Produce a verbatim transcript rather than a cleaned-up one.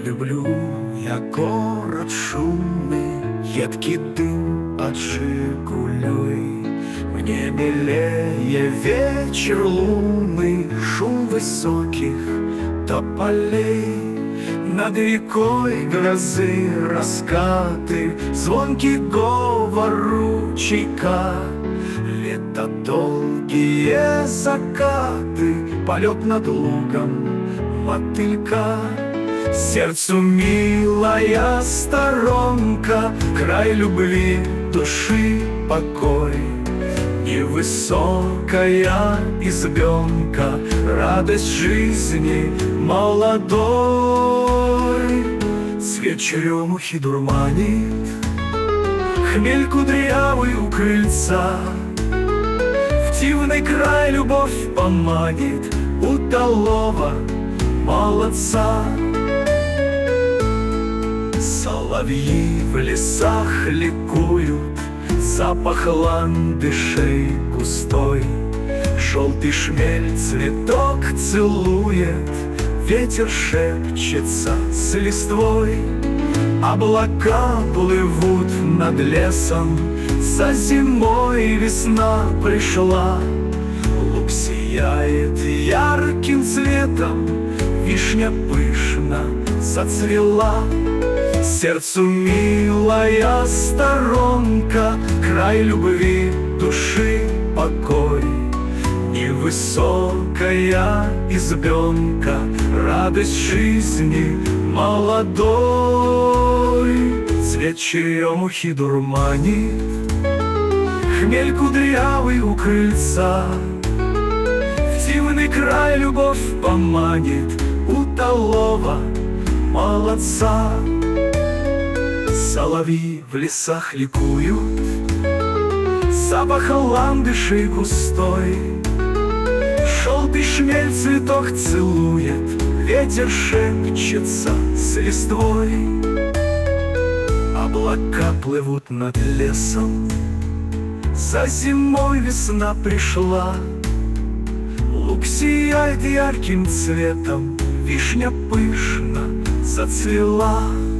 Люблю я город шумный, едкий дым от «Жигулей». Мне милее вечер лунный, шум высоких тополей. Над рекой грозы раскаты, звонкий говор ручейка. Лето долгие закаты, полет над лугом мотылька. Сердцу милая сторонка, край любви, души покой. Невысокая избенка, радость жизни молодой. Свет черемухи дурманит, хмель кудрявый у крыльца. В дивный край любовь поманит удалого молодца. Соловьи в лесах ликуют, запах ландышей густой. Желтый шмель цветок целует, ветер шепчется с листвой. Облака плывут над лесом, за зимой весна пришла. Луг сияет ярким цветом, вишня пышно зацвела. Сердцу милая сторонка, край любви, души покой. Невысокая избенка, радость жизни молодой. Цвет черемухи дурманит, хмель кудрявый у крыльца. В дивный край любовь поманит удалого молодца. Соловьи в лесах ликуют, запах ландышей густой. Желтый шмель цветок целует, ветер шепчется с листвой. Облака плывут над лесом, за зимой весна пришла. Луг сияет ярким цветом, вишня пышно зацвела.